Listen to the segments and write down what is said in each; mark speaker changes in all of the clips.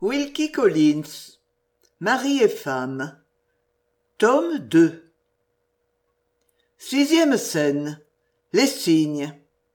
Speaker 1: Wilkie Collins, Mari et femme, tome 2. Sixième scène. Les cygnes.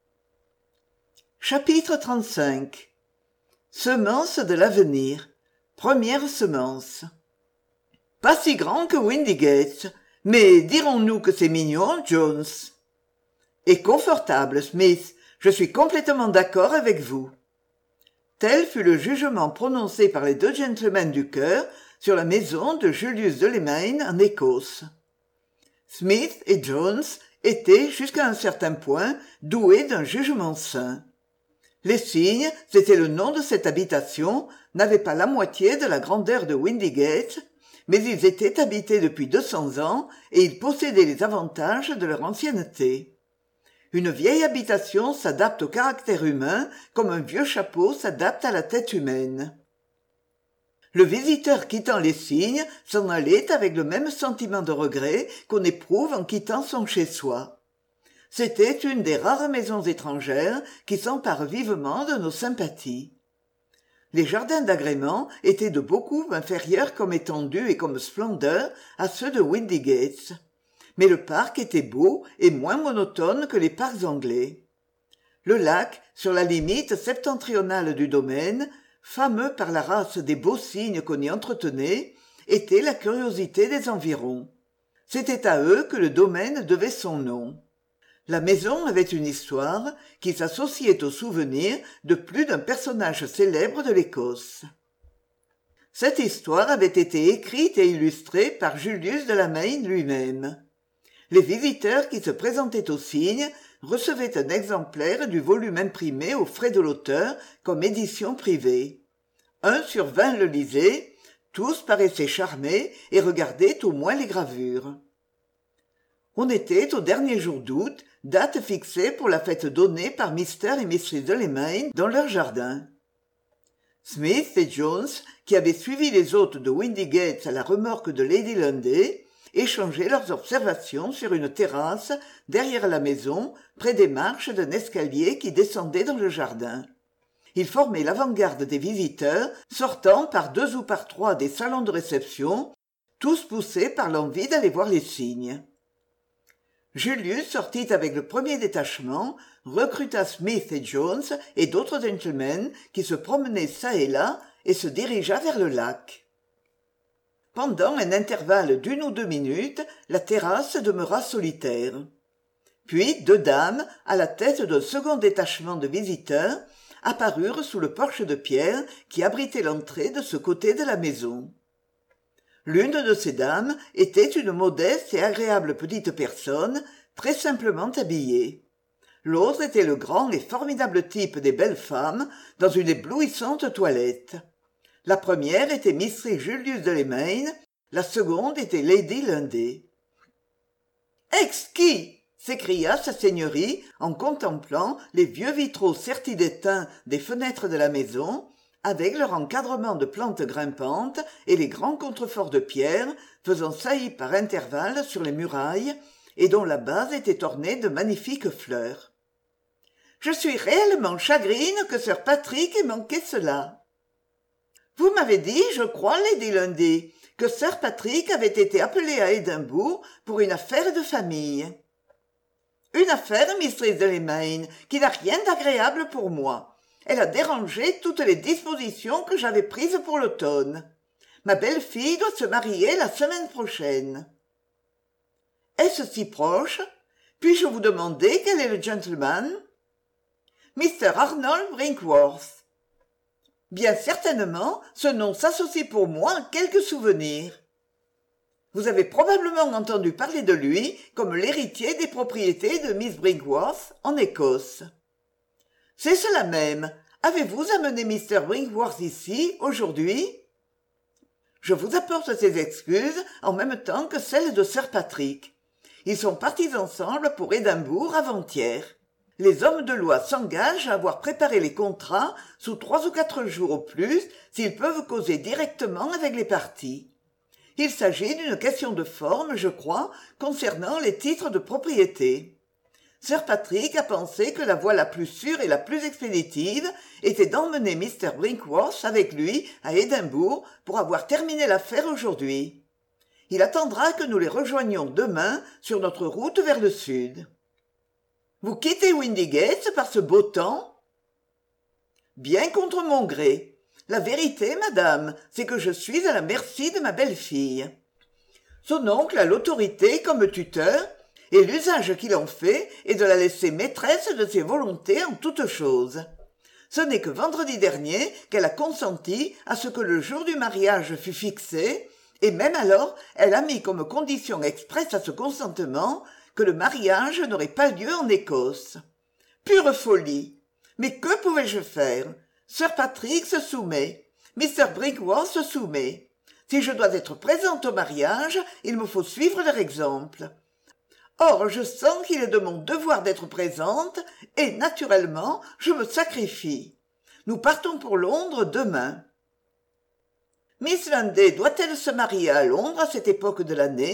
Speaker 1: Chapitre 35. Semence de l'avenir. Première semence. Pas si grand que Windygates, mais dirons-nous que c'est mignon, Jones. Et confortable, Smith. Je suis complètement d'accord avec vous. Tel fut le jugement prononcé par les deux gentlemen du chœur sur la maison de Julius Delamain en Écosse. Smith et Jones étaient, jusqu'à un certain point, doués d'un jugement sain. Les cygnes, c'était le nom de cette habitation, n'avaient pas la moitié de la grandeur de Windygates, mais ils étaient habités depuis 200 ans et ils possédaient les avantages de leur ancienneté. Une vieille habitation s'adapte au caractère humain comme un vieux chapeau s'adapte à la tête humaine. Le visiteur quittant les cygnes s'en allait avec le même sentiment de regret qu'on éprouve en quittant son chez-soi. C'était une des rares maisons étrangères qui s'emparent vivement de nos sympathies. Les jardins d'agrément étaient de beaucoup inférieurs comme étendue et comme splendeur à ceux de Windygates. Mais le parc était beau et moins monotone que les parcs anglais. Le lac, sur la limite septentrionale du domaine, fameux par la race des beaux cygnes qu'on y entretenait, était la curiosité des environs. C'était à eux que le domaine devait son nom. La maison avait une histoire qui s'associait au souvenir de plus d'un personnage célèbre de l'Écosse. Cette histoire avait été écrite et illustrée par Julius Delamain lui-même. Les visiteurs qui se présentaient aux cygnes recevaient un exemplaire du volume imprimé aux frais de l'auteur comme édition privée. 1 sur 20 le lisait, tous paraissaient charmés et regardaient au moins les gravures. On était au dernier jour d'août, date fixée pour la fête donnée par Mr. et Mrs. Delamain dans leur jardin. Smith et Jones, qui avaient suivi les hôtes de Windygates à la remorque de Lady Lunday, échangeaient leurs observations sur une terrasse derrière la maison, près des marches d'un escalier qui descendait dans le jardin. Ils formaient l'avant-garde des visiteurs, sortant par 2 ou par 3 des salons de réception, tous poussés par l'envie d'aller voir les cygnes. Julius sortit avec le premier détachement, recruta Smith et Jones et d'autres gentlemen qui se promenaient çà et là et se dirigea vers le lac. Pendant un intervalle d'1 ou 2 minutes, la terrasse demeura solitaire. Puis 2 dames, à la tête d'un second détachement de visiteurs, apparurent sous le porche de pierre qui abritait l'entrée de ce côté de la maison. L'une de ces dames était une modeste et agréable petite personne, très simplement habillée. L'autre était le grand et formidable type des belles femmes, dans une éblouissante toilette. La première était Mr. Julius Delamain, la seconde était Lady Lunday. « Exquis !» s'écria sa seigneurie en contemplant les vieux vitraux sertis d'étain des fenêtres de la maison, avec leur encadrement de plantes grimpantes et les grands contreforts de pierre faisant saillie par intervalles sur les murailles et dont la base était ornée de magnifiques fleurs. « Je suis réellement chagrine que Sir Patrick ait manqué cela. » Vous m'avez dit, je crois, Lady Lunday, que Sir Patrick avait été appelé à Édimbourg pour une affaire de famille. Une affaire, Mistress Delamain, qui n'a rien d'agréable pour moi. Elle a dérangé toutes les dispositions que j'avais prises pour l'automne. Ma belle-fille doit se marier la semaine prochaine. Est-ce si proche? Puis-je vous demander quel est le gentleman? Mr. Arnold Brinkworth. Bien certainement, ce nom s'associe pour moi à quelques souvenirs. Vous avez probablement entendu parler de lui comme l'héritier des propriétés de Miss Brinkworth en Écosse. C'est cela même. Avez-vous amené Mr. Brinkworth ici, aujourd'hui? Je vous apporte ces excuses en même temps que celles de Sir Patrick. Ils sont partis ensemble pour Édimbourg avant-hier. Les hommes de loi s'engagent à avoir préparé les contrats sous 3 ou 4 jours au plus s'ils peuvent causer directement avec les parties. Il s'agit d'une question de forme, je crois, concernant les titres de propriété. Sir Patrick a pensé que la voie la plus sûre et la plus expéditive était d'emmener Mr. Brinkworth avec lui à Édimbourg pour avoir terminé l'affaire aujourd'hui. Il attendra que nous les rejoignions demain sur notre route vers le sud. Vous quittez Windygates par ce beau temps ? Bien contre mon gré. La vérité, madame, c'est que je suis à la merci de ma belle-fille. Son oncle a l'autorité comme tuteur, et l'usage qu'il en fait est de la laisser maîtresse de ses volontés en toutes choses. Ce n'est que vendredi dernier qu'elle a consenti à ce que le jour du mariage fût fixé, et même alors elle a mis comme condition expresse à ce consentement que le mariage n'aurait pas lieu en Écosse. Pure folie. Mais que pouvais-je faire ? Sir Patrick se soumet. Mr. Brinkworth se soumet. Si je dois être présente au mariage, il me faut suivre leur exemple. Or, je sens qu'il est de mon devoir d'être présente, et, naturellement, je me sacrifie. Nous partons pour Londres demain. Miss Landais doit-elle se marier à Londres à cette époque de l'année ?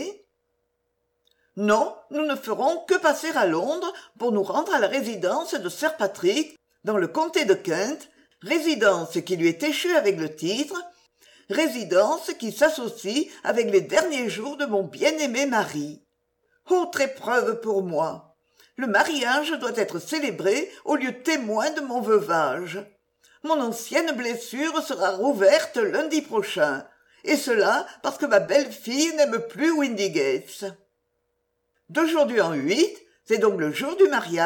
Speaker 1: Non, nous ne ferons que passer à Londres pour nous rendre à la résidence de Sir Patrick, dans le comté de Kent, résidence qui lui est échue avec le titre, résidence qui s'associe avec les derniers jours de mon bien-aimé mari. Autre épreuve pour moi. Le mariage doit être célébré au lieu témoin de mon veuvage. Mon ancienne blessure sera rouverte lundi prochain, et cela parce que ma belle-fille n'aime plus Windygates. D'aujourd'hui en 8, c'est donc le jour du mariage ?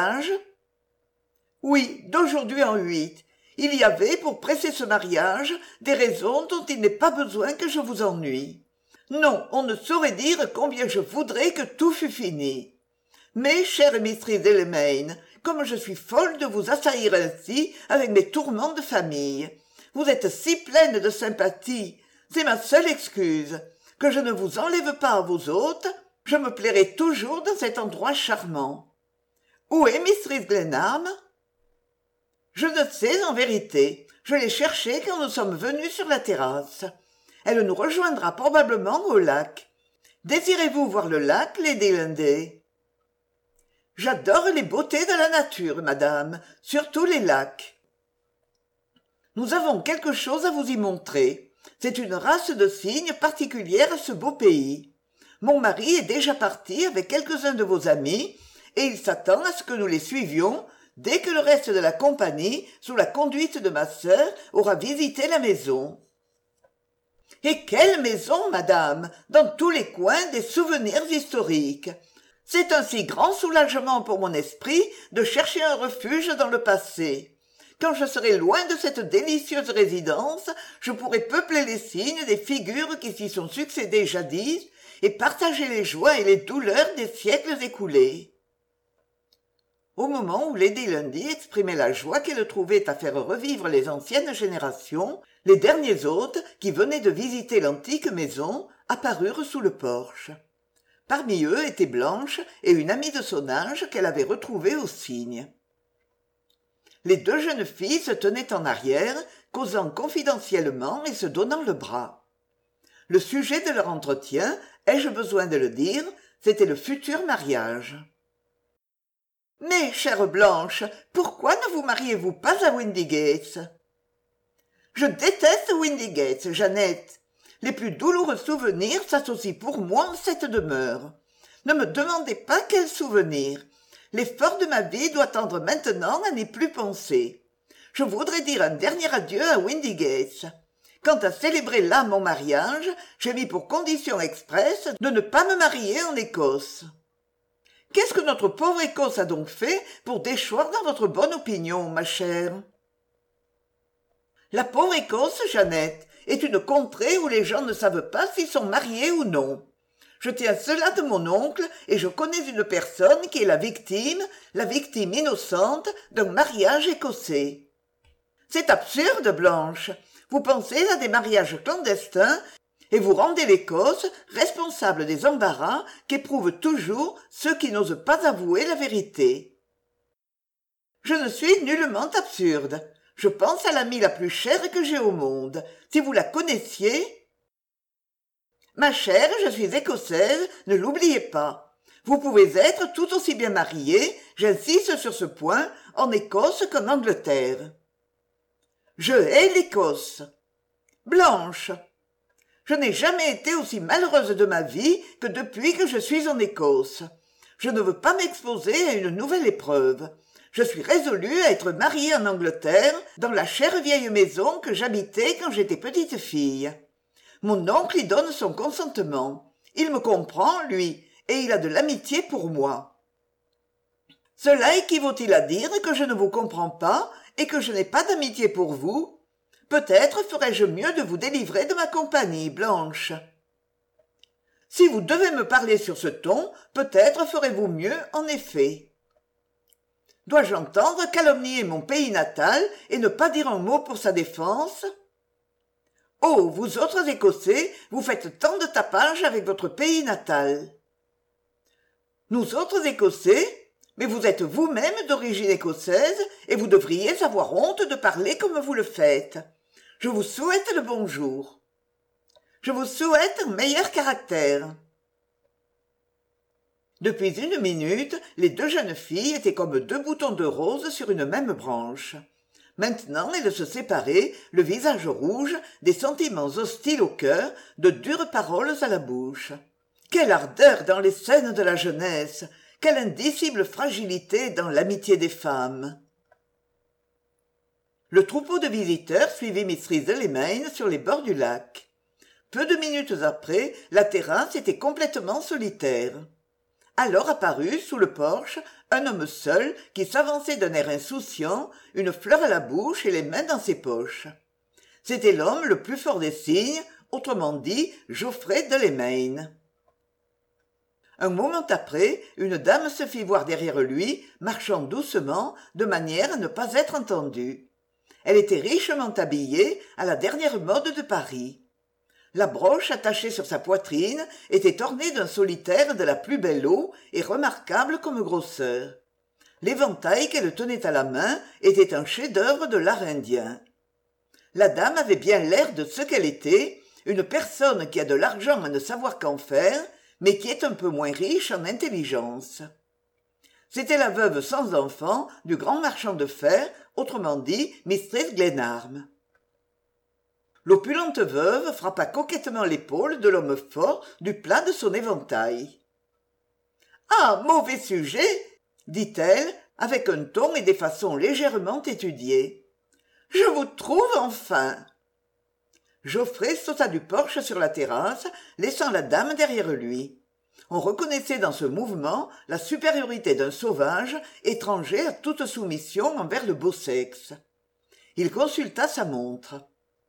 Speaker 1: Oui, d'aujourd'hui en 8. Il y avait, pour presser ce mariage, des raisons dont il n'est pas besoin que je vous ennuie. Non, on ne saurait dire combien je voudrais que tout fût fini. Mais, chère Mistress Delamain, comme je suis folle de vous assaillir ainsi avec mes tourments de famille. Vous êtes si pleine de sympathie, c'est ma seule excuse. Que je ne vous enlève pas à vos hôtes, je me plairai toujours dans cet endroit charmant. Où est Mistress Glenarm ? Je ne sais en vérité. Je l'ai cherchée quand nous sommes venus sur la terrasse. Elle nous rejoindra probablement au lac. Désirez-vous voir le lac, Lady Lunday ? J'adore les beautés de la nature, madame, surtout les lacs. Nous avons quelque chose à vous y montrer. C'est une race de cygnes particulière à ce beau pays. Mon mari est déjà parti avec quelques-uns de vos amis, et il s'attend à ce que nous les suivions dès que le reste de la compagnie, sous la conduite de ma sœur, aura visité la maison. Et quelle maison, madame, dans tous les coins des souvenirs historiques. C'est un si grand soulagement pour mon esprit de chercher un refuge dans le passé. Quand je serai loin de cette délicieuse résidence, je pourrai peupler les signes des figures qui s'y sont succédées jadis et partager les joies et les douleurs des siècles écoulés. Au moment où Lady Lundy exprimait la joie qu'elle trouvait à faire revivre les anciennes générations, les derniers hôtes, qui venaient de visiter l'antique maison, apparurent sous le porche. Parmi eux étaient Blanche et une amie de son âge qu'elle avait retrouvée au cygne. Les deux jeunes filles se tenaient en arrière, causant confidentiellement et se donnant le bras. Le sujet de leur entretien, ai-je besoin de le dire, c'était le futur mariage. « Mais, chère Blanche, pourquoi ne vous mariez-vous pas à Windygates ?»« Je déteste Windygates, Jeannette. Les plus douloureux souvenirs s'associent pour moi en cette demeure. Ne me demandez pas quels souvenirs. L'effort de ma vie doit tendre maintenant à n'y plus penser. Je voudrais dire un dernier adieu à Windygates. Quant à célébrer là mon mariage, j'ai mis pour condition expresse de ne pas me marier en Écosse. Qu'est-ce que notre pauvre Écosse a donc fait pour déchoir dans votre bonne opinion, ma chère ? La pauvre Écosse, Jeannette, est une contrée où les gens ne savent pas s'ils sont mariés ou non. Je tiens cela de mon oncle, et je connais une personne qui est la victime innocente d'un mariage écossais. C'est absurde, Blanche. Vous pensez à des mariages clandestins, et vous rendez l'Écosse responsable des embarras qu'éprouvent toujours ceux qui n'osent pas avouer la vérité. Je ne suis nullement absurde. Je pense à l'amie la plus chère que j'ai au monde. Si vous la connaissiez... Ma chère, je suis écossaise, ne l'oubliez pas. Vous pouvez être tout aussi bien marié, j'insiste sur ce point, en Écosse qu'en Angleterre. Je hais l'Écosse. Blanche. Je n'ai jamais été aussi malheureuse de ma vie que depuis que je suis en Écosse. Je ne veux pas m'exposer à une nouvelle épreuve. Je suis résolue à être mariée en Angleterre, dans la chère vieille maison que j'habitais quand j'étais petite fille. Mon oncle y donne son consentement. Il me comprend, lui, et il a de l'amitié pour moi. Cela équivaut-il à dire que je ne vous comprends pas et que je n'ai pas d'amitié pour vous? Peut-être ferais-je mieux de vous délivrer de ma compagnie, Blanche. Si vous devez me parler sur ce ton, peut-être ferez-vous mieux, en effet. Dois-je entendre calomnier mon pays natal et ne pas dire un mot pour sa défense? Oh, vous autres Écossais, vous faites tant de tapage avec votre pays natal. Nous autres Écossais? Mais vous êtes vous-même d'origine écossaise et vous devriez avoir honte de parler comme vous le faites. Je vous souhaite le bonjour. Je vous souhaite un meilleur caractère. Depuis une minute, les deux jeunes filles étaient comme deux boutons de rose sur une même branche. Maintenant, elles se séparaient, le visage rouge, des sentiments hostiles au cœur, de dures paroles à la bouche. Quelle ardeur dans les scènes de la jeunesse! Quelle indicible fragilité dans l'amitié des femmes! Le troupeau de visiteurs suivit Mrs. Delamain sur les bords du lac. Peu de minutes après, la terrasse était complètement solitaire. Alors apparut, sous le porche, un homme seul qui s'avançait d'un air insouciant, une fleur à la bouche et les mains dans ses poches. C'était l'homme le plus fort des cygnes, autrement dit Geoffrey Delamain. Un moment après, une dame se fit voir derrière lui, marchant doucement, de manière à ne pas être entendue. Elle était richement habillée, à la dernière mode de Paris. La broche attachée sur sa poitrine était ornée d'un solitaire de la plus belle eau et remarquable comme grosseur. L'éventail qu'elle tenait à la main était un chef-d'œuvre de l'art indien. La dame avait bien l'air de ce qu'elle était, une personne qui a de l'argent à ne savoir qu'en faire, mais qui est un peu moins riche en intelligence. C'était la veuve sans enfant du grand marchand de fer, autrement dit Mistress Glenarm. L'opulente veuve frappa coquettement l'épaule de l'homme fort du plat de son éventail. « Ah, mauvais sujet !» dit-elle, avec un ton et des façons légèrement étudiés. « Je vous trouve enfin !» Geoffrey sauta du porche sur la terrasse, laissant la dame derrière lui. On reconnaissait dans ce mouvement la supériorité d'un sauvage, étranger à toute soumission envers le beau sexe. Il consulta sa montre.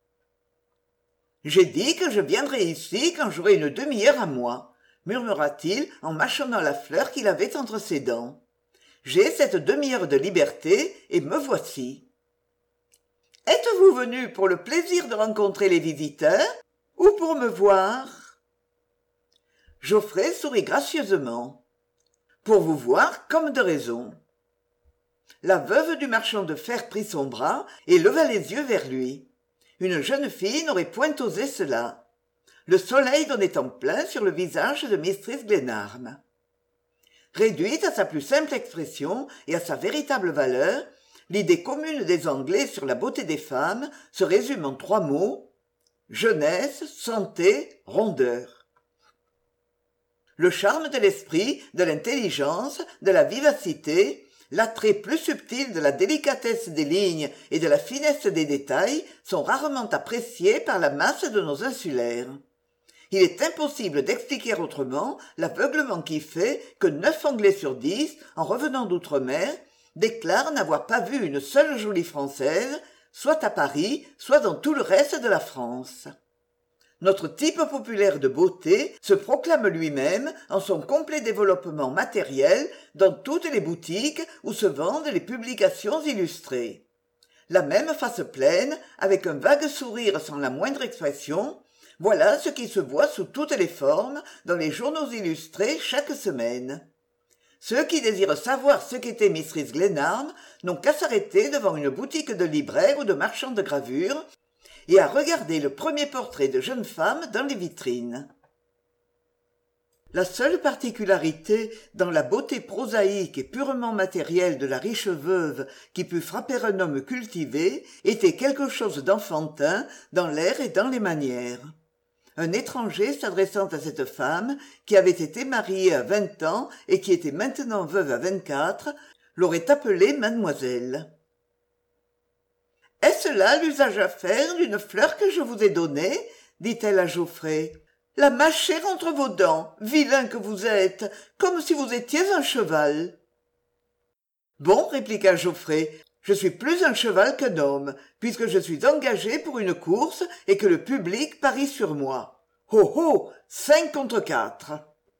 Speaker 1: « J'ai dit que je viendrais ici quand j'aurai une demi-heure à moi, » murmura-t-il en mâchonnant la fleur qu'il avait entre ses dents. « J'ai cette demi-heure de liberté et me voici. » « Êtes-vous venu pour le plaisir de rencontrer les visiteurs ou pour me voir ?» Geoffrey sourit gracieusement. « Pour vous voir comme de raison. » La veuve du marchand de fer prit son bras et leva les yeux vers lui. Une jeune fille n'aurait point osé cela. Le soleil donnait en plein sur le visage de Mistress Glenarm. Réduite à sa plus simple expression et à sa véritable valeur, l'idée commune des Anglais sur la beauté des femmes se résume en 3 mots: jeunesse, santé, rondeur. Le charme de l'esprit, de l'intelligence, de la vivacité, l'attrait plus subtil de la délicatesse des lignes et de la finesse des détails sont rarement appréciés par la masse de nos insulaires. Il est impossible d'expliquer autrement l'aveuglement qui fait que 9 Anglais sur 10, en revenant d'outre-mer, déclarent n'avoir pas vu une seule jolie Française, soit à Paris, soit dans tout le reste de la France. Notre type populaire de beauté se proclame lui-même en son complet développement matériel dans toutes les boutiques où se vendent les publications illustrées. La même face pleine, avec un vague sourire sans la moindre expression, voilà ce qui se voit sous toutes les formes dans les journaux illustrés chaque semaine. Ceux qui désirent savoir ce qu'était Mistress Glenarm n'ont qu'à s'arrêter devant une boutique de libraire ou de marchand de gravures et à regarder le premier portrait de jeune femme dans les vitrines. La seule particularité dans la beauté prosaïque et purement matérielle de la riche veuve qui pût frapper un homme cultivé était quelque chose d'enfantin dans l'air et dans les manières. Un étranger s'adressant à cette femme, qui avait été mariée à 20 ans et qui était maintenant veuve à 24, l'aurait appelée mademoiselle. « Est-ce là l'usage à faire d'une fleur que je vous ai donnée ?» dit-elle à Geoffrey. « La mâcher entre vos dents, vilain que vous êtes, comme si vous étiez un cheval. » « Bon, répliqua Geoffrey, je suis plus un cheval qu'un homme, puisque je suis engagé pour une course et que le public parie sur moi. Oh oh, 5 contre 4.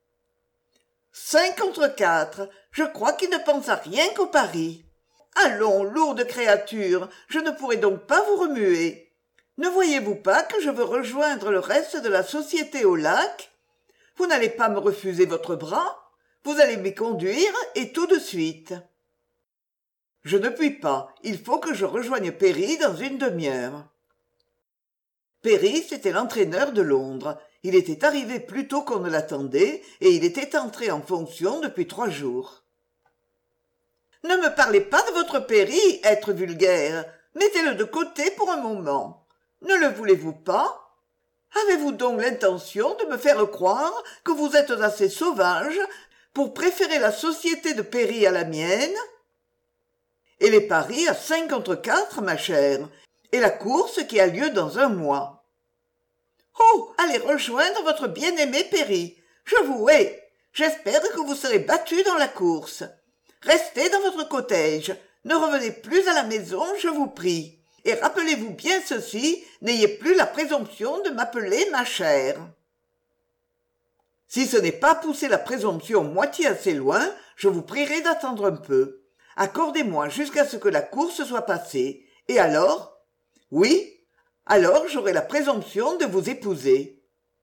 Speaker 1: 5 contre 4, je crois qu'il ne pense à rien qu'au pari. Allons, lourde créature, je ne pourrai donc pas vous remuer. Ne voyez-vous pas que je veux rejoindre le reste de la société au lac? Vous n'allez pas me refuser votre bras? Vous allez m'y conduire, et tout de suite. Je ne puis pas, il faut que je rejoigne Perry dans une demi-heure. Perry, c'était l'entraîneur de Londres. Il était arrivé plus tôt qu'on ne l'attendait, et il était entré en fonction depuis 3 jours. « Ne me parlez pas de votre Perry, être vulgaire. Mettez-le de côté pour un moment. Ne le voulez-vous pas? Avez-vous donc l'intention de me faire croire que vous êtes assez sauvage pour préférer la société de Perry à la mienne? Et les paris à 5 contre 4, ma chère, et la course qui a lieu dans 1 mois. Oh, allez rejoindre votre bien-aimé Perry. Je vous hais. J'espère que vous serez battu dans la course. Restez dans votre cottage. Ne revenez plus à la maison, je vous prie. Et rappelez-vous bien ceci, n'ayez plus la présomption de m'appeler ma chère. Si ce n'est pas pousser la présomption moitié assez loin, je vous prierai d'attendre un peu. Accordez-moi jusqu'à ce que la course soit passée. Et alors? Oui, alors j'aurai la présomption de vous épouser.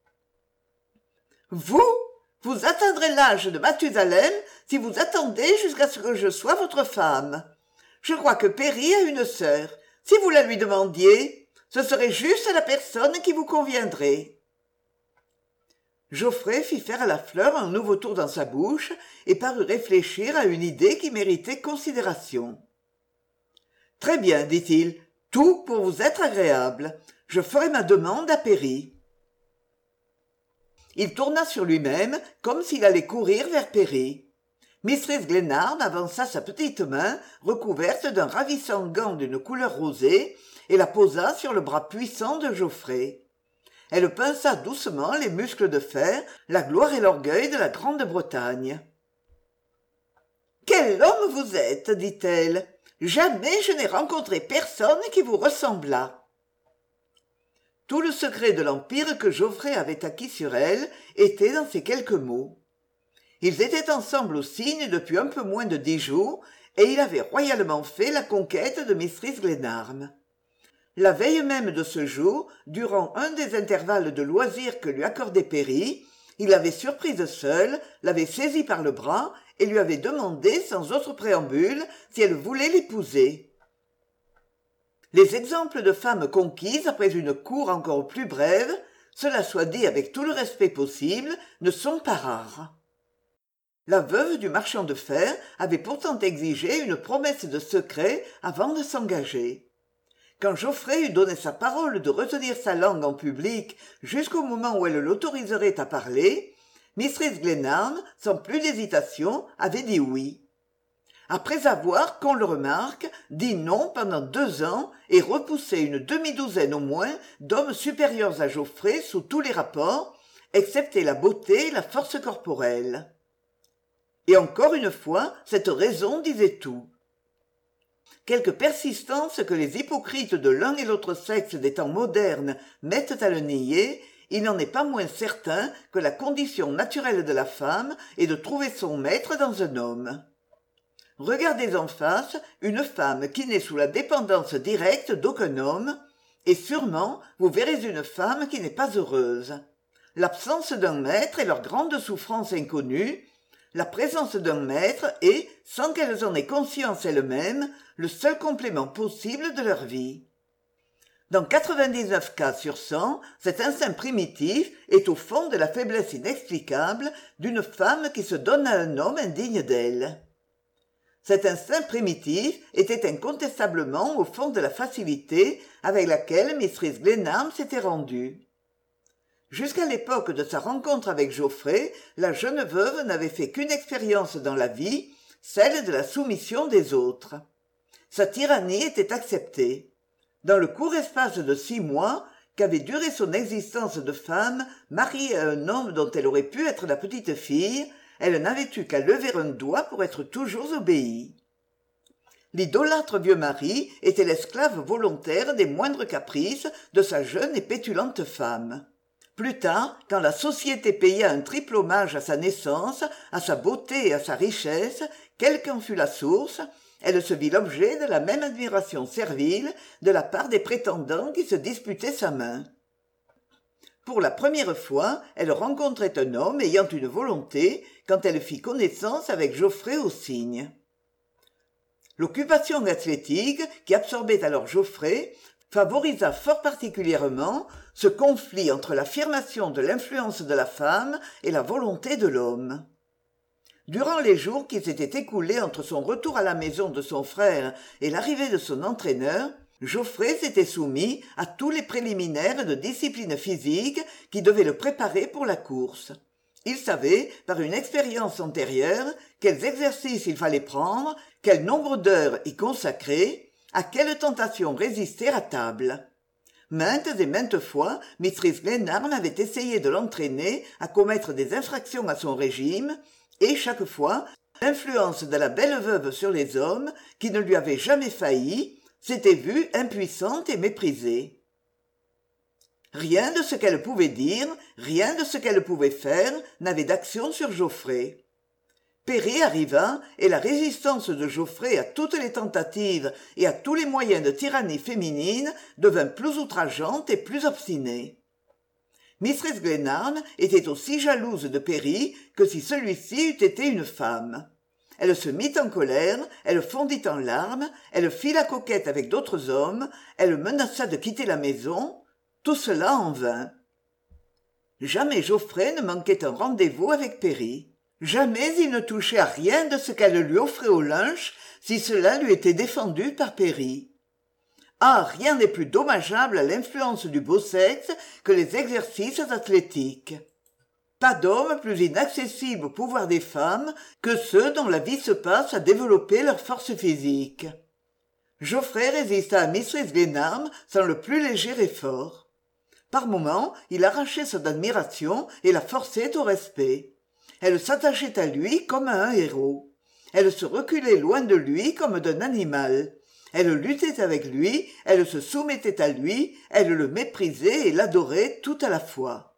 Speaker 1: Vous atteindrez l'âge de Mathusalem si vous attendez jusqu'à ce que je sois votre femme. Je crois que Perry a une sœur. Si vous la lui demandiez, ce serait juste la personne qui vous conviendrait. Geoffrey fit faire à la fleur un nouveau tour dans sa bouche et parut réfléchir à une idée qui méritait considération. « Très bien, dit-il, tout pour vous être agréable. Je ferai ma demande à Perry. » Il tourna sur lui-même comme s'il allait courir vers Perry. Mistress Glenarm avança sa petite main recouverte d'un ravissant gant d'une couleur rosée et la posa sur le bras puissant de Geoffrey. Elle pinça doucement les muscles de fer, la gloire et l'orgueil de la Grande-Bretagne. « Quel homme vous êtes, dit-elle. Jamais je n'ai rencontré personne qui vous ressemblât. » Tout le secret de l'empire que Geoffrey avait acquis sur elle était dans ces quelques mots. Ils étaient ensemble au cygne depuis un peu moins de 10 jours, et il avait royalement fait la conquête de Mistress Glenarm. La veille même de ce jour, durant un des intervalles de loisirs que lui accordait Perry, il l'avait surprise seule, l'avait saisie par le bras et lui avait demandé sans autre préambule si elle voulait l'épouser. Les exemples de femmes conquises après une cour encore plus brève, cela soit dit avec tout le respect possible, ne sont pas rares. La veuve du marchand de fer avait pourtant exigé une promesse de secret avant de s'engager. Quand Geoffrey eut donné sa parole de retenir sa langue en public jusqu'au moment où elle l'autoriserait à parler, Mistress Glenarm, sans plus d'hésitation, avait dit oui. Après avoir, qu'on le remarque, dit non pendant 2 ans et repoussé une demi-douzaine au moins d'hommes supérieurs à Geoffrey sous tous les rapports, excepté la beauté et la force corporelle. Et encore une fois, cette raison disait tout. Quelque persistance que les hypocrites de l'un et l'autre sexe des temps modernes mettent à le nier, il n'en est pas moins certain que la condition naturelle de la femme est de trouver son maître dans un homme. Regardez en face une femme qui n'est sous la dépendance directe d'aucun homme, et sûrement vous verrez une femme qui n'est pas heureuse. L'absence d'un maître est leur grande souffrance inconnue. La présence d'un maître est, sans qu'elles en aient conscience elles-mêmes, le seul complément possible de leur vie. Dans 99 cas sur 100, cet instinct primitif est au fond de la faiblesse inexplicable d'une femme qui se donne à un homme indigne d'elle. Cet instinct primitif était incontestablement au fond de la facilité avec laquelle Mistress Glenarm s'était rendue. Jusqu'à l'époque de sa rencontre avec Geoffrey, la jeune veuve n'avait fait qu'une expérience dans la vie, celle de la soumission des autres. Sa tyrannie était acceptée. Dans le court espace de 6 mois qu'avait duré son existence de femme, mariée à un homme dont elle aurait pu être la petite-fille, elle n'avait eu qu'à lever un doigt pour être toujours obéie. L'idolâtre vieux mari était l'esclave volontaire des moindres caprices de sa jeune et pétulante femme. Plus tard, quand la société paya un triple hommage à sa naissance, à sa beauté et à sa richesse, quelle qu'en fût la source, elle se vit l'objet de la même admiration servile de la part des prétendants qui se disputaient sa main. Pour la première fois, elle rencontrait un homme ayant une volonté quand elle fit connaissance avec Geoffrey au cygne. L'occupation athlétique qui absorbait alors Geoffrey favorisa fort particulièrement ce conflit entre l'affirmation de l'influence de la femme et la volonté de l'homme. Durant les jours qui s'étaient écoulés entre son retour à la maison de son frère et l'arrivée de son entraîneur, Geoffrey s'était soumis à tous les préliminaires de discipline physique qui devaient le préparer pour la course. Il savait, par une expérience antérieure, quels exercices il fallait prendre, quel nombre d'heures y consacrer, à quelles tentations résister à table. Maintes et maintes fois, Mistress Glenarm avait essayé de l'entraîner à commettre des infractions à son régime, et chaque fois, l'influence de la belle veuve sur les hommes, qui ne lui avait jamais failli, s'était vue impuissante et méprisée. Rien de ce qu'elle pouvait dire, rien de ce qu'elle pouvait faire n'avait d'action sur Geoffrey. Perry arriva, et la résistance de Geoffrey à toutes les tentatives et à tous les moyens de tyrannie féminine devint plus outrageante et plus obstinée. Mistress Glenarm était aussi jalouse de Perry que si celui-ci eût été une femme. Elle se mit en colère, elle fondit en larmes, elle fit la coquette avec d'autres hommes, elle menaça de quitter la maison, tout cela en vain. Jamais Geoffrey ne manquait un rendez-vous avec Perry. Jamais il ne touchait à rien de ce qu'elle lui offrait au lunch, si cela lui était défendu par Perry. Ah, rien n'est plus dommageable à l'influence du beau sexe que les exercices athlétiques. Pas d'hommes plus inaccessibles au pouvoir des femmes que ceux dont la vie se passe à développer leur force physique. Geoffrey résista à Mistress Glenarm sans le plus léger effort. Par moments, il arrachait son admiration et la forçait au respect. Elle s'attachait à lui comme à un héros. Elle se reculait loin de lui comme d'un animal. Elle luttait avec lui, elle se soumettait à lui, elle le méprisait et l'adorait tout à la fois.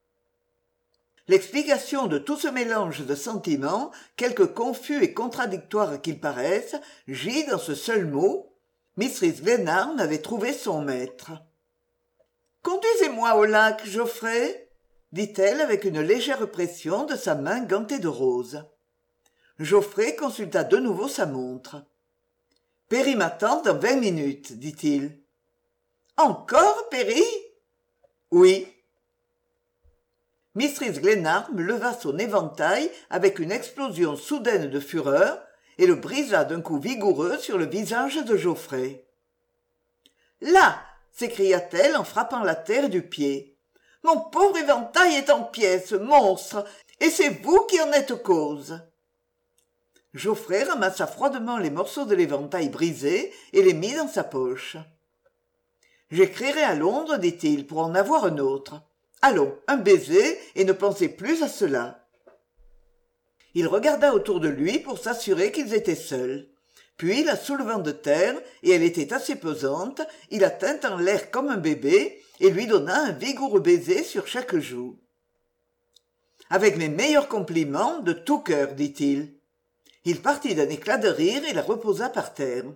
Speaker 1: L'explication de tout ce mélange de sentiments, quelque confus et contradictoires qu'ils paraissent, gît dans ce seul mot. Mistress Glenarm avait trouvé son maître. « Conduisez-moi au lac, Geoffrey !» dit-elle avec une légère pression de sa main gantée de rose. Geoffrey consulta de nouveau sa montre. « Perry m'attend dans 20 minutes, dit-il. « Encore, Perry ?»« Oui. » Mistress Glenarm leva son éventail avec une explosion soudaine de fureur et le brisa d'un coup vigoureux sur le visage de Geoffrey. « Là !» s'écria-t-elle en frappant la terre du pied. « Mon pauvre éventail est en pièces, monstre, et c'est vous qui en êtes cause. » Geoffrey ramassa froidement les morceaux de l'éventail brisé et les mit dans sa poche. « J'écrirai à Londres, dit-il, pour en avoir un autre. Allons, un baiser, et ne pensez plus à cela. » Il regarda autour de lui pour s'assurer qu'ils étaient seuls. Puis, la soulevant de terre, et elle était assez pesante, il la tint en l'air comme un bébé et lui donna un vigoureux baiser sur chaque joue. « Avec mes meilleurs compliments, de tout cœur, dit-il. » Il partit d'un éclat de rire et la reposa par terre.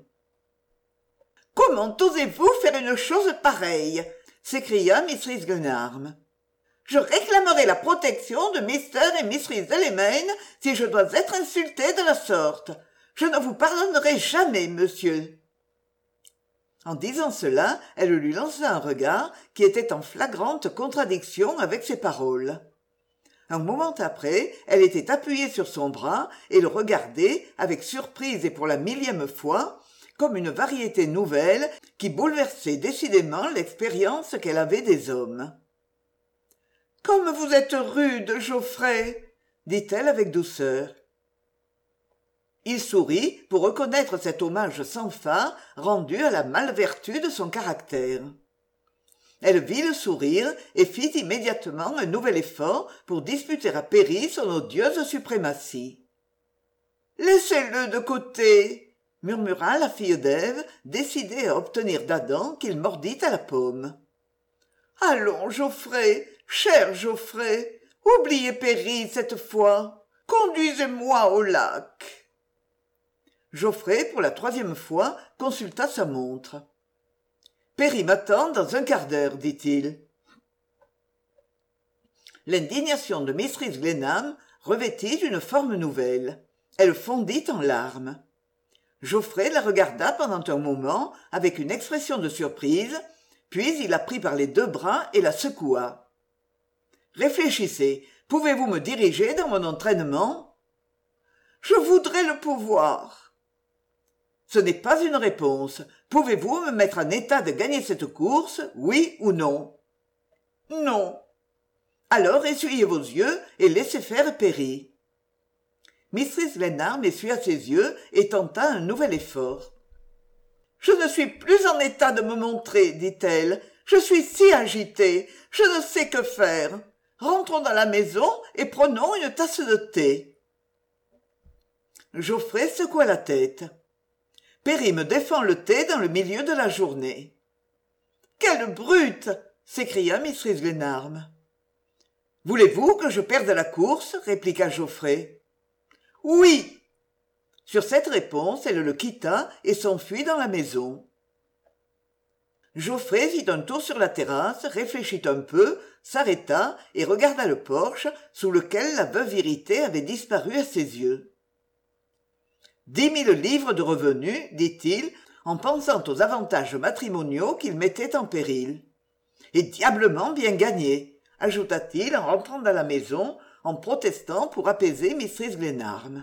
Speaker 1: « Comment osez-vous faire une chose pareille ?» s'écria Mistress Glenarm. « Je réclamerai la protection de Mr. et Mistress Elliman si je dois être insultée de la sorte. Je ne vous pardonnerai jamais, monsieur. » En disant cela, elle lui lança un regard qui était en flagrante contradiction avec ses paroles. Un moment après, elle était appuyée sur son bras et le regardait, avec surprise et pour la millième fois, comme une variété nouvelle qui bouleversait décidément l'expérience qu'elle avait des hommes. « Comme vous êtes rude, Geoffrey !» dit-elle avec douceur. Il sourit pour reconnaître cet hommage sans fard rendu à la malvertu de son caractère. Elle vit le sourire et fit immédiatement un nouvel effort pour disputer à Perry son odieuse suprématie. « Laissez-le de côté !» murmura la fille d'Ève, décidée à obtenir d'Adam qu'il mordit à la pomme. « Allons, Geoffrey, cher Geoffrey, oubliez Perry cette fois. Conduisez-moi au lac. » Geoffrey, pour la 3e fois, consulta sa montre. « Perry m'attend dans un quart d'heure, dit-il. » L'indignation de Mrs. Glenarm revêtit une forme nouvelle. Elle fondit en larmes. Geoffrey la regarda pendant un moment avec une expression de surprise, puis il la prit par les 2 bras et la secoua. « Réfléchissez, pouvez-vous me diriger dans mon entraînement ?»« Je voudrais le pouvoir. » Ce n'est pas une réponse. Pouvez-vous me mettre en état de gagner cette course, oui ou non? Non. Alors essuyez vos yeux et laissez faire Perry. Mrs. Glenarm essuya ses yeux et tenta un nouvel effort. Je ne suis plus en état de me montrer, dit-elle. Je suis si agitée, je ne sais que faire. Rentrons dans la maison et prenons une tasse de thé. Geoffrey secoua la tête. Perry me défend le thé dans le milieu de la journée. « Quelle brute !» s'écria Mrs. Glenarm. « Voulez-vous que je perde la course ?» répliqua Geoffrey. « Oui !» Sur cette réponse, elle le quitta et s'enfuit dans la maison. Geoffrey fit un tour sur la terrasse, réfléchit un peu, s'arrêta et regarda le porche sous lequel la veuve irritée avait disparu à ses yeux. 10 000 livres de revenus, dit-il, en pensant aux avantages matrimoniaux qu'il mettait en péril. Et diablement bien gagné, ajouta-t-il en rentrant dans la maison, en protestant pour apaiser Mrs. Glenarm.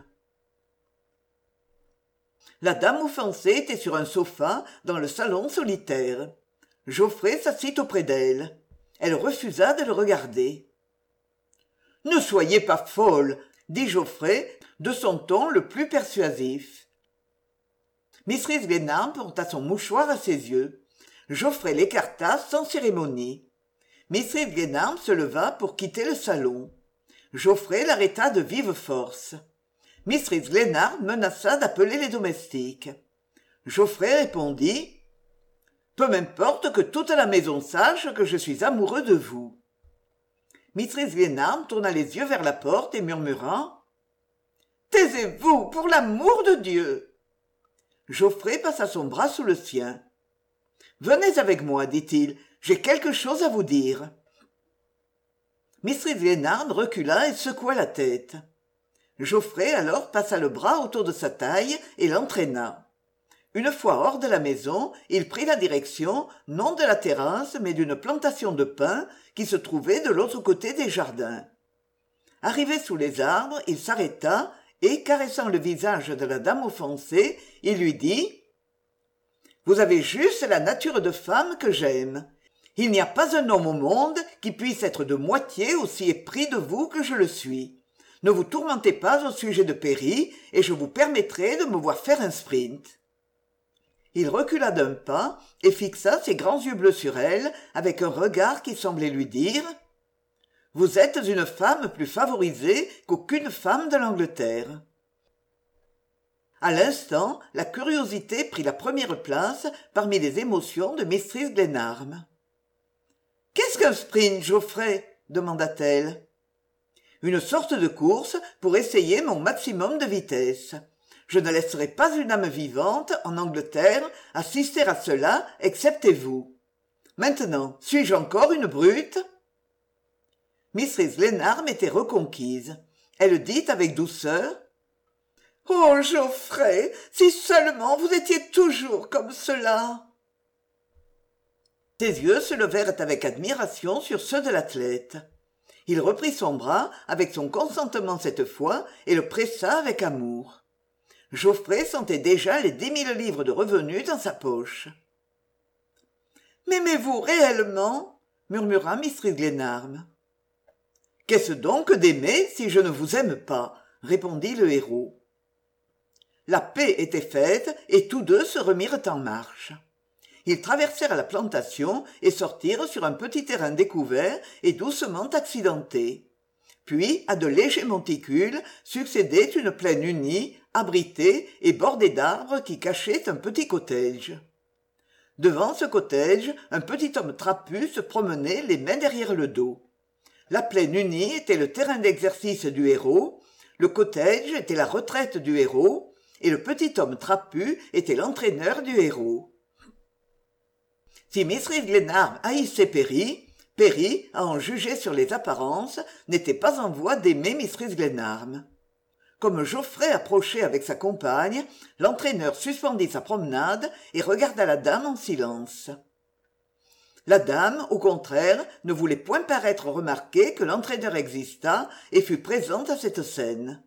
Speaker 1: La dame offensée était sur un sofa dans le salon solitaire. Geoffrey s'assit auprès d'elle. Elle refusa de le regarder. « Ne soyez pas folle, » dit Geoffrey de son ton le plus persuasif. Mrs. Glenarm porta son mouchoir à ses yeux. Geoffrey l'écarta sans cérémonie. Mrs. Glenarm se leva pour quitter le salon. Geoffrey l'arrêta de vive force. Mrs. Glenarm menaça d'appeler les domestiques. Geoffrey répondit « Peu m'importe que toute la maison sache que je suis amoureux de vous. » Mrs. Glenarm tourna les yeux vers la porte et murmura « Taisez-vous, pour l'amour de Dieu !» Geoffrey passa son bras sous le sien. « Venez avec moi, dit-il, j'ai quelque chose à vous dire. » Mrs. Glenarm recula et secoua la tête. Geoffrey alors passa le bras autour de sa taille et l'entraîna. Une fois hors de la maison, il prit la direction, non de la terrasse, mais d'une plantation de pins qui se trouvait de l'autre côté des jardins. Arrivé sous les arbres, il s'arrêta et, caressant le visage de la dame offensée, il lui dit « Vous avez juste la nature de femme que j'aime. Il n'y a pas un homme au monde qui puisse être de moitié aussi épris de vous que je le suis. Ne vous tourmentez pas au sujet de Perry et je vous permettrai de me voir faire un sprint. » Il recula d'un pas et fixa ses grands yeux bleus sur elle avec un regard qui semblait lui dire « Vous êtes une femme plus favorisée qu'aucune femme de l'Angleterre. » À l'instant, la curiosité prit la première place parmi les émotions de Mrs. Glenarm. « Qu'est-ce qu'un sprint, Geoffrey ?» demanda-t-elle. « Une sorte de course pour essayer mon maximum de vitesse. Je ne laisserai pas une âme vivante, en Angleterre, assister à cela, excepté vous. Maintenant, suis-je encore une brute ?» Mrs. Glenarm était reconquise. Elle dit avec douceur « Oh, Geoffrey, si seulement vous étiez toujours comme cela !» Ses yeux se levèrent avec admiration sur ceux de l'athlète. Il reprit son bras, avec son consentement cette fois, et le pressa avec amour. Geoffrey sentait déjà les 10 000 livres de revenus dans sa poche. « M'aimez-vous réellement ?» murmura Mrs. Glenarm. « Qu'est-ce donc d'aimer si je ne vous aime pas ?» répondit le héros. La paix était faite et tous deux se remirent en marche. Ils traversèrent la plantation et sortirent sur un petit terrain découvert et doucement accidenté. Puis, à de légers monticules, succédait une plaine unie, abritée et bordée d'arbres qui cachaient un petit cottage. Devant ce cottage, un petit homme trapu se promenait les mains derrière le dos. La plaine unie était le terrain d'exercice du héros, le cottage était la retraite du héros, et le petit homme trapu était l'entraîneur du héros. Si Mrs. Glenarm haïssait Perry, Perry, à en juger sur les apparences, n'était pas en voie d'aimer Mrs. Glenarm. Comme Geoffrey approchait avec sa compagne, l'entraîneur suspendit sa promenade et regarda la dame en silence. La dame, au contraire, ne voulait point paraître remarquer que l'entraîneur existât et fut présente à cette scène.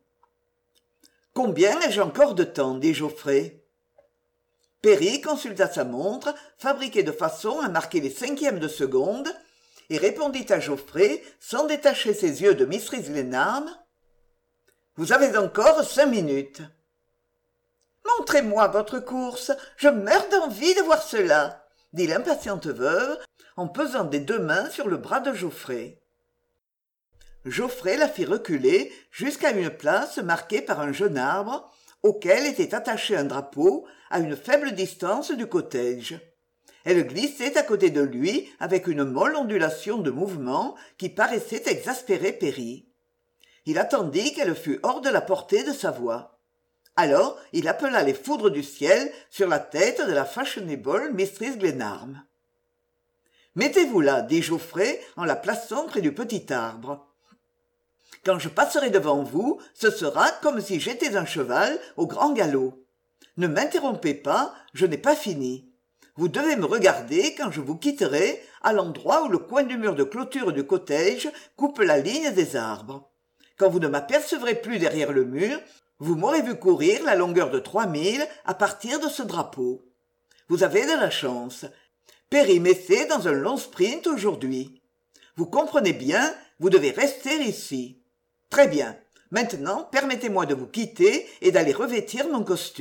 Speaker 1: « Combien ai-je encore de temps ?» dit Geoffrey. Perry consulta sa montre, fabriquée de façon à marquer les cinquièmes de seconde, et répondit à Geoffrey, sans détacher ses yeux de Mrs. Glenarm. « Vous avez encore 5 minutes. »« Montrez-moi votre course, je meurs d'envie de voir cela, » dit l'impatiente veuve, en pesant des 2 mains sur le bras de Geoffrey. Geoffrey la fit reculer jusqu'à une place marquée par un jeune arbre, auquel était attaché un drapeau, à une faible distance du cottage. Elle glissait à côté de lui avec une molle ondulation de mouvement qui paraissait exaspérer Perry. Il attendit qu'elle fût hors de la portée de sa voix. Alors il appela les foudres du ciel sur la tête de la fashionable Mistress Glenarm. « Mettez-vous là, » dit Geoffrey en la plaçant près du petit arbre. « Quand je passerai devant vous, ce sera comme si j'étais un cheval au grand galop. Ne m'interrompez pas, je n'ai pas fini. Vous devez me regarder quand je vous quitterai à l'endroit où le coin du mur de clôture du cottage coupe la ligne des arbres. Quand vous ne m'apercevrez plus derrière le mur, vous m'aurez vu courir la longueur de 3 milles à partir de ce drapeau. Vous avez de la chance. Perry m'essaie dans un long sprint aujourd'hui. Vous comprenez bien, vous devez rester ici. Très bien. Maintenant, permettez-moi de vous quitter et d'aller revêtir mon costume. »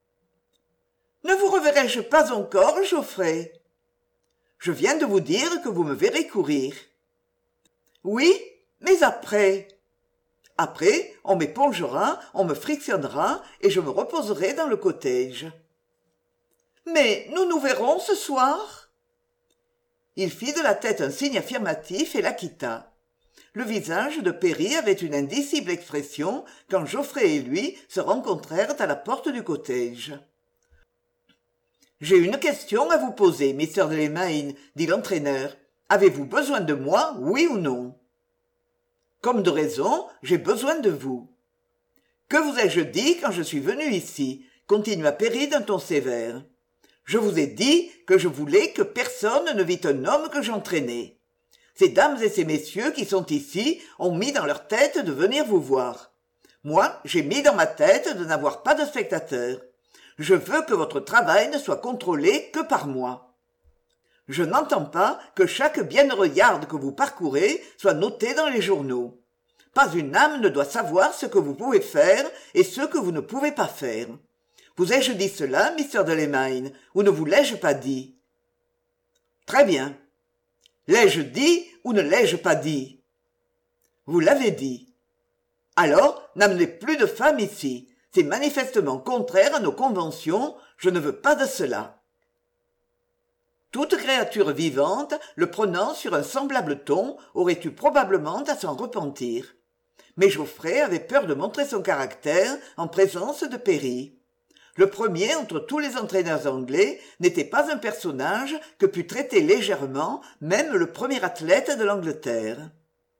Speaker 1: « Ne vous reverrai-je pas encore, Geoffrey ?»« Je viens de vous dire que vous me verrez courir. »« Oui, mais après ?»« Après, on m'épongera, on me frictionnera et je me reposerai dans le cottage. »« Mais nous nous verrons ce soir ?» Il fit de la tête un signe affirmatif et la quitta. Le visage de Perry avait une indicible expression quand Geoffrey et lui se rencontrèrent à la porte du cottage. « J'ai une question à vous poser, Mr. Delamain, » dit l'entraîneur. « Avez-vous besoin de moi, oui ou non ?»« Comme de raison, j'ai besoin de vous. »« Que vous ai-je dit quand je suis venu ici ?» continua Perry d'un ton sévère. « Je vous ai dit que je voulais que personne ne vît un homme que j'entraînais. Ces dames et ces messieurs qui sont ici ont mis dans leur tête de venir vous voir. Moi, j'ai mis dans ma tête de n'avoir pas de spectateurs. Je veux que votre travail ne soit contrôlé que par moi. Je n'entends pas que chaque bienheureux yard que vous parcourez soit noté dans les journaux. Pas une âme ne doit savoir ce que vous pouvez faire et ce que vous ne pouvez pas faire. Vous ai-je dit cela, Mr. Delamain, ou ne vous l'ai-je pas dit? Très bien. L'ai-je dit ou ne l'ai-je pas dit? Vous l'avez dit. Alors, n'amenez plus de femmes ici. C'est manifestement contraire à nos conventions, je ne veux pas de cela. » Toute créature vivante, le prenant sur un semblable ton, aurait eu probablement à s'en repentir. Mais Geoffrey avait peur de montrer son caractère en présence de Perry. Le premier entre tous les entraîneurs anglais n'était pas un personnage que pût traiter légèrement même le premier athlète de l'Angleterre.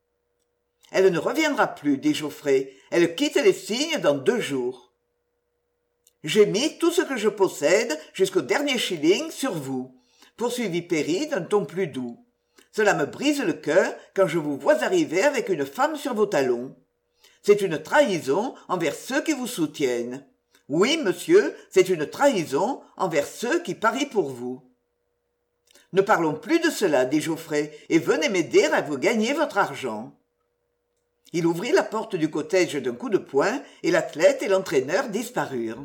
Speaker 1: « Elle ne reviendra plus, » dit Geoffrey. « Elle quitte les cygnes dans 2 jours. »« J'ai mis tout ce que je possède, jusqu'au dernier shilling, sur vous. poursuivit Perry d'un ton plus doux. Cela me brise le cœur quand je vous vois arriver avec une femme sur vos talons. C'est une trahison envers ceux qui vous soutiennent. Oui, monsieur, c'est une trahison envers ceux qui parient pour vous. Ne parlons plus de cela, dit Geoffrey, et venez m'aider à vous gagner votre argent. Il ouvrit la porte du cottage d'un coup de poing, et l'athlète et l'entraîneur disparurent.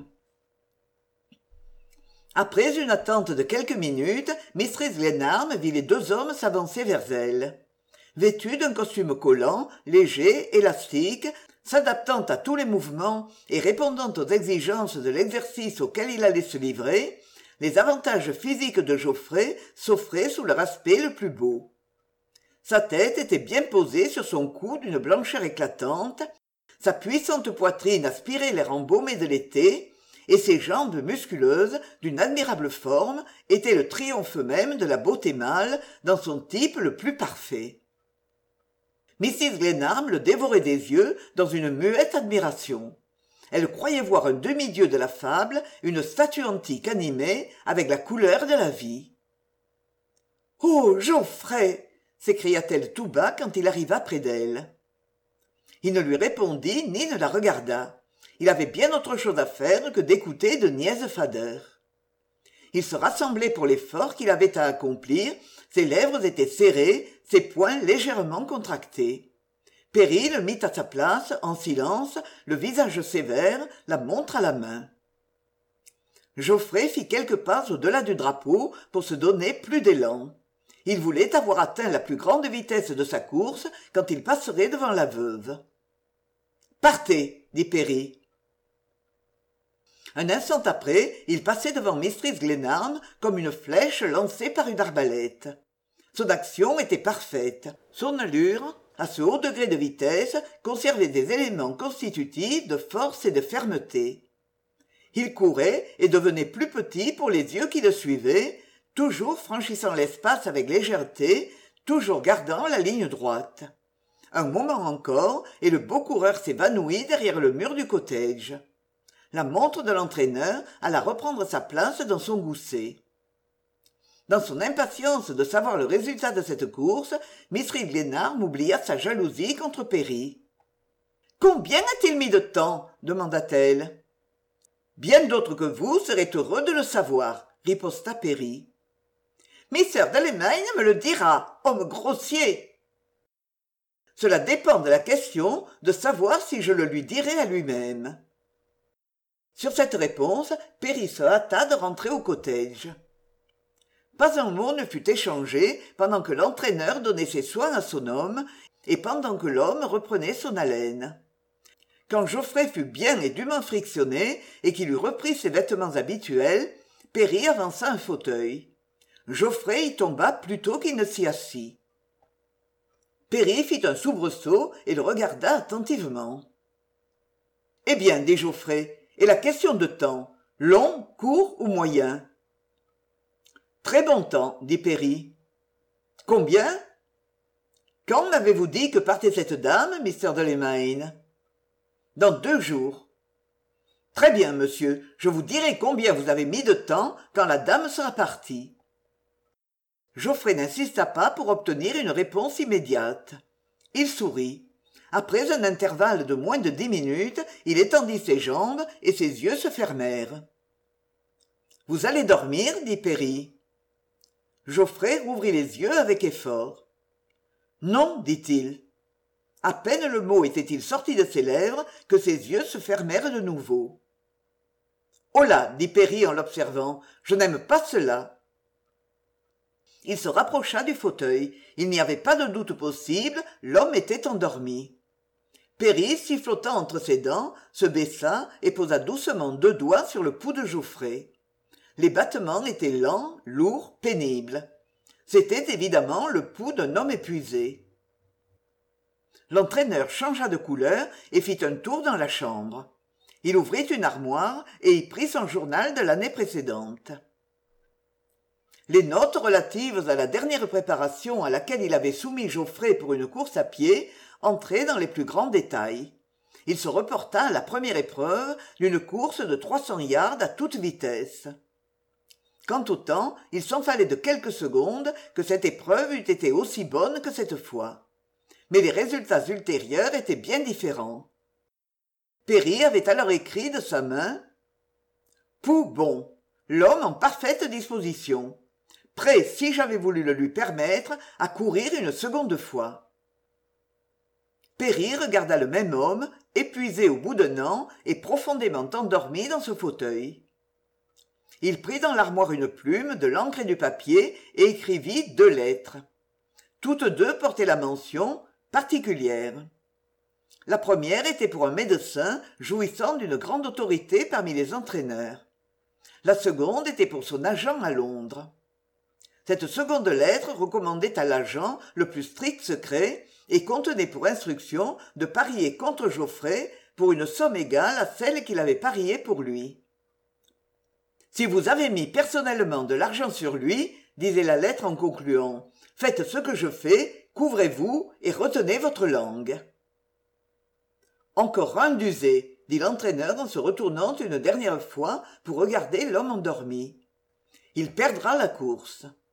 Speaker 1: Après une attente de quelques minutes, Mistress Glenarm vit les deux hommes s'avancer vers elle. Vêtus d'un costume collant, léger, élastique, s'adaptant à tous les mouvements et répondant aux exigences de l'exercice auquel il allait se livrer, les avantages physiques de Geoffrey s'offraient sous leur aspect le plus beau. Sa tête était bien posée sur son cou d'une blancheur éclatante, sa puissante poitrine aspirait l'air embaumé de l'été, et ses jambes musculeuses, d'une admirable forme, étaient le triomphe même de la beauté mâle dans son type le plus parfait. Mrs. Glenarm le dévorait des yeux dans une muette admiration. Elle croyait voir un demi-dieu de la fable, une statue antique animée avec la couleur de la vie. « Oh, Geoffrey !» s'écria-t-elle tout bas quand il arriva près d'elle. Il ne lui répondit ni ne la regarda. Il avait bien autre chose à faire que d'écouter de niaises fadeurs. Il se rassemblait pour l'effort qu'il avait à accomplir, ses lèvres étaient serrées, ses poings légèrement contractés. Perry le mit à sa place, en silence, le visage sévère, la montre à la main. Geoffrey fit quelques pas au-delà du drapeau pour se donner plus d'élan. Il voulait avoir atteint la plus grande vitesse de sa course quand il passerait devant la veuve. « Partez !» dit Perry. Un instant après, il passait devant Mistress Glenarm comme une flèche lancée par une arbalète. Son action était parfaite. Son allure, à ce haut degré de vitesse, conservait des éléments constitutifs de force et de fermeté. Il courait et devenait plus petit pour les yeux qui le suivaient, toujours franchissant l'espace avec légèreté, toujours gardant la ligne droite. Un moment encore, et le beau coureur s'évanouit derrière le mur du cottage. La montre de l'entraîneur alla reprendre sa place dans son gousset. Dans son impatience de savoir le résultat de cette course, Mistress Glenarm oublia sa jalousie contre Perry. « Combien a-t-il mis de temps ?» demanda-t-elle. « Bien d'autres que vous seraient heureux de le savoir, » riposta Perry. « Mr. Delamain me le dira, homme grossier !»« Cela dépend de la question de savoir si je le lui dirai à lui-même. » Sur cette réponse, Perry se hâta de rentrer au cottage. Pas un mot ne fut échangé pendant que l'entraîneur donnait ses soins à son homme et pendant que l'homme reprenait son haleine. Quand Geoffrey fut bien et dûment frictionné et qu'il eut repris ses vêtements habituels, Perry avança un fauteuil. Geoffrey y tomba plutôt qu'il ne s'y assit. Perry fit un soubresaut et le regarda attentivement. « Eh bien, dit Geoffrey, et la question de temps, long, court ou moyen ?»« Très bon temps, dit Perry. »« Combien ?»« Quand m'avez-vous dit que partait cette dame, Mr. Delamain ?»« Dans 2 jours. »« Très bien, monsieur, je vous dirai combien vous avez mis de temps quand la dame sera partie. » Geoffrey n'insista pas pour obtenir une réponse immédiate. Il sourit. Après un intervalle de moins de 10 minutes, il étendit ses jambes et ses yeux se fermèrent. « Vous allez dormir ?» dit Perry. Geoffrey rouvrit les yeux avec effort. « Non, dit-il. » À peine le mot était-il sorti de ses lèvres que ses yeux se fermèrent de nouveau. « Oh là !» dit Perry en l'observant, « je n'aime pas cela. » Il se rapprocha du fauteuil. Il n'y avait pas de doute possible, l'homme était endormi. Perry, sifflotant entre ses dents, se baissa et posa doucement 2 doigts sur le pouls de Geoffrey. Les battements étaient lents, lourds, pénibles. C'était évidemment le pouls d'un homme épuisé. L'entraîneur changea de couleur et fit un tour dans la chambre. Il ouvrit une armoire et y prit son journal de l'année précédente. Les notes relatives à la dernière préparation à laquelle il avait soumis Geoffrey pour une course à pied entraient dans les plus grands détails. Il se reporta à la première épreuve d'une course de 300 yards à toute vitesse. Quant au temps, il s'en fallait de quelques secondes que cette épreuve eût été aussi bonne que cette fois. Mais les résultats ultérieurs étaient bien différents. Perry avait alors écrit de sa main « Pou bon, l'homme en parfaite disposition, prêt, si j'avais voulu le lui permettre, à courir une seconde fois. » Perry regarda le même homme, épuisé au bout d'un an et profondément endormi dans ce fauteuil. Il prit dans l'armoire une plume, de l'encre et du papier et écrivit 2 lettres. Toutes 2 portaient la mention « particulière ». La première était pour un médecin jouissant d'une grande autorité parmi les entraîneurs. La seconde était pour son agent à Londres. Cette seconde lettre recommandait à l'agent le plus strict secret et contenait pour instruction de parier contre Geoffrey pour une somme égale à celle qu'il avait pariée pour lui. « Si vous avez mis personnellement de l'argent sur lui, disait la lettre en concluant, faites ce que je fais, couvrez-vous et retenez votre langue. » Encore un d'usé, dit l'entraîneur en se retournant une dernière fois pour regarder l'homme endormi. Il perdra la course.